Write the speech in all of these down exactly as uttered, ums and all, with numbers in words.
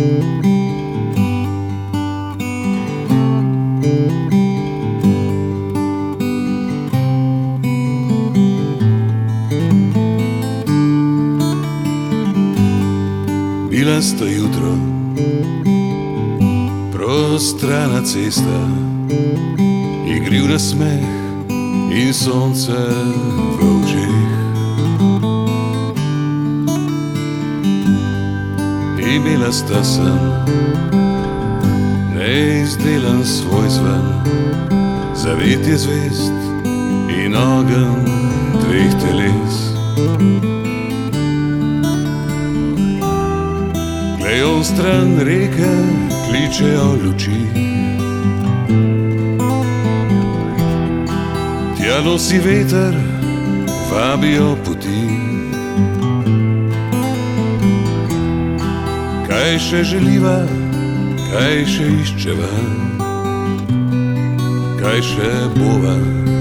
Bila sta jutro, prostrana cesta, igriv nasmeh in sonce v očeh. Imela sta sen, neizdelan svoj zven, zavetje zvezd in ogenj dveh teles. Glejo stran reke, kličejo luči, tja nosi veter, vabijo poti. Kaj še želiva, kaj še iščeva, kaj še bova.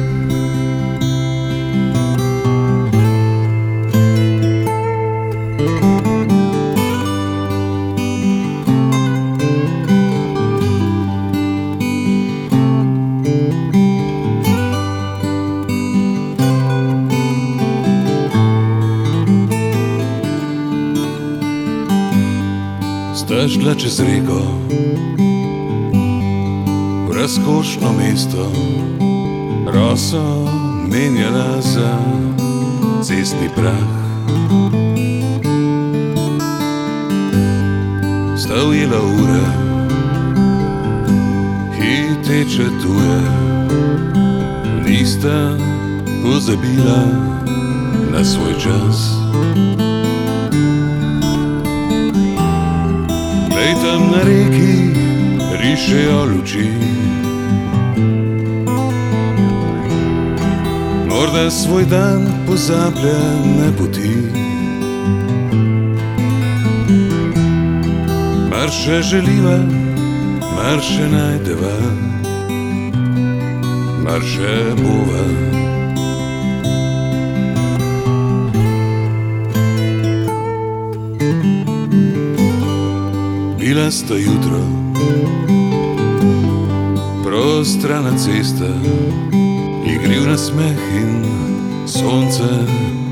Sta šla čez reko, v razkošno mesto, roso menjala za cestni prah. Sta ujela ure, hiteče tuje, nista pozabila na svoj čas. Tam na reki rišejo luči, morda svoj dan pozablja na poti. Mar še želiva, mar še najdeva, mar še bova. Bila sta jutro, prostrana cesta, igriv nasmeh in sonce